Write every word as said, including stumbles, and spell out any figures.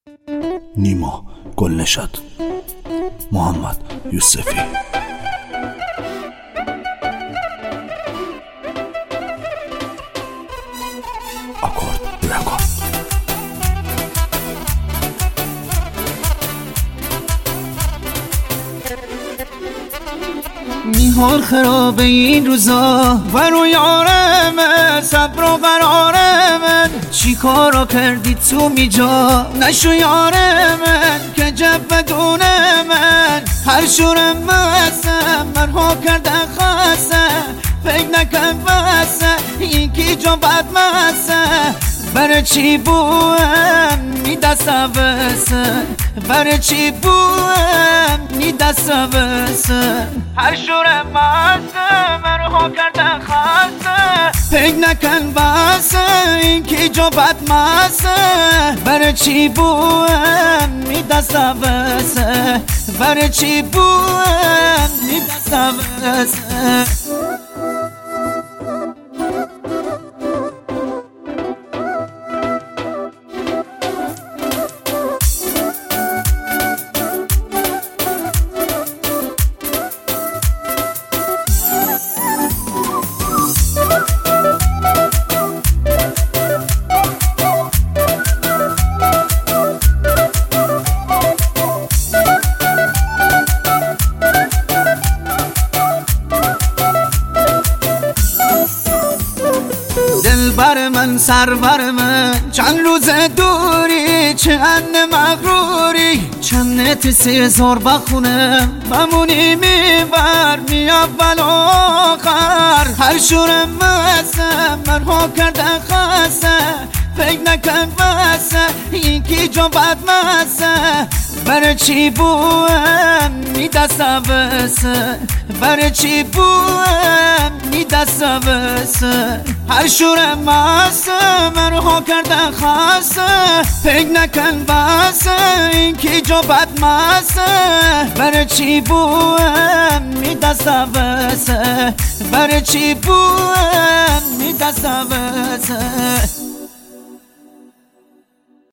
نیما گلنشاد، محمد یوسفی. آکورد رکورد. میهار خرابه این روزا و رو یارم صبر و قرار من، چی کارا کردی تو میجا نشو یار من که جب بدون من هر شورم بسه مرها کرده خسته فکر نکن بسه این کی جا بد مسه برای چی بوهم می دسته بسن برای چی بوهم می دسته بسن هر شورم بسه مرها کرده خسته فکر نکن بسه این کی جا بد مسه برای چی بوهم می دسته بسن برای چی بوهم می دسته بسن. بر من سرور من چند روز دوری چند مغروری چند نت سی زور بخونم بمونی میبر می اول آخر هر شورم بسه مرها کرده خسته فکر نکن بسه این کی جا بد مسه برای چی بوهم می دسته بسه برای چی بوهم می دسته بسه هر شورم بسه مرها کرده خسته فکر نکن بسه این کی جا بد مسه برای چی بوهم می دسته بسه برای چی بوهم می دسته بسه.